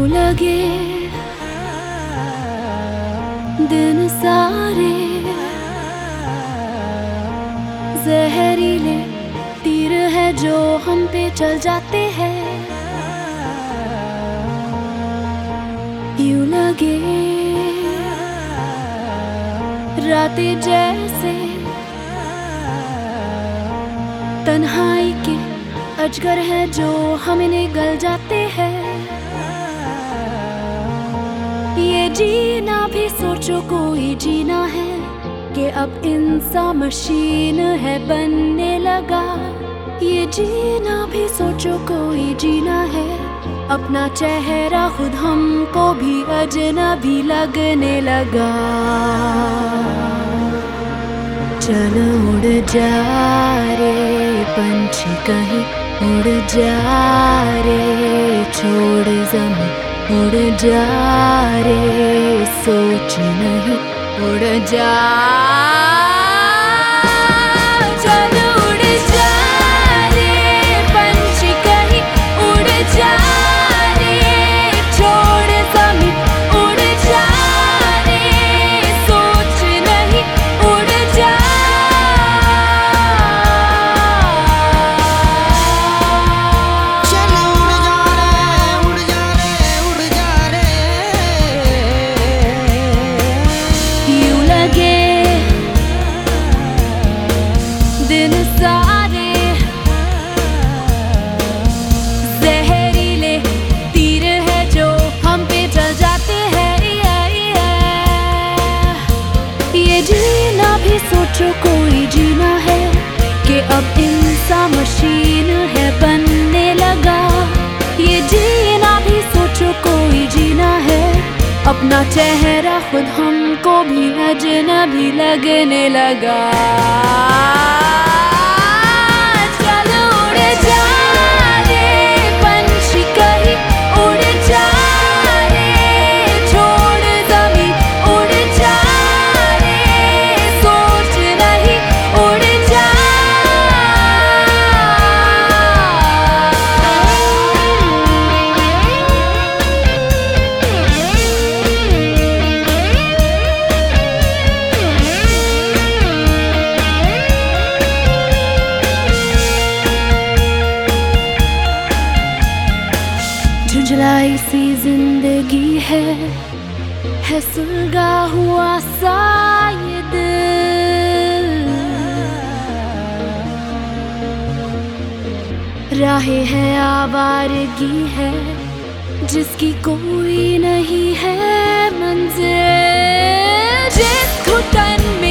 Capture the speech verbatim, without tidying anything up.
यूं लगे दिन सारे जहरीले तीर है जो हम पे चल जाते हैं। यूं लगे रातें जैसे तन्हाई के अजगर है जो हमें निगल जाते हैं। ये जीना भी सोचो कोई जीना है कि अब इंसान मशीन है बनने लगा। ये जीना भी सोचो कोई जीना है, अपना चेहरा खुद हमको भी अजनबी लगने लगा। चल उड़ जा रे पंछी कहीं उड़ जा रे, छोड़ ज़मीं उड़ जा रे, सोच नहीं उड़ जा। चल उड़ जा रे पंछी कहीं उड़ जा रे, छोड़ ज़मीं उड़ जा रे, सोच नहीं उड़ जा। चल उड़ जा रे उड़ जा रे उड़ जा रे। यूं लगे दिन सारे जहरीले तीर है जो हम पे चल जाते हैं। ये जीना भी सोचो कोई जीना है कि अब इंसान मशीन है बनने लगा। ये जीना भी सोचो कोई जीना है, अपना चेहरा खुद हमको भी अजनबी लगने लगा। चल उड़ जा रे पंछी कहीं उड़ जा रे, छोड़ ज़मीं उड़ जा रे, सोच नहीं उड़ जा। झुंझलाई सी जिंदगी है, है सुलगा हुआ सा ये दिल। राहें है आवारगी है जिसकी कोई नहीं है मंजिल। जिस घुटन में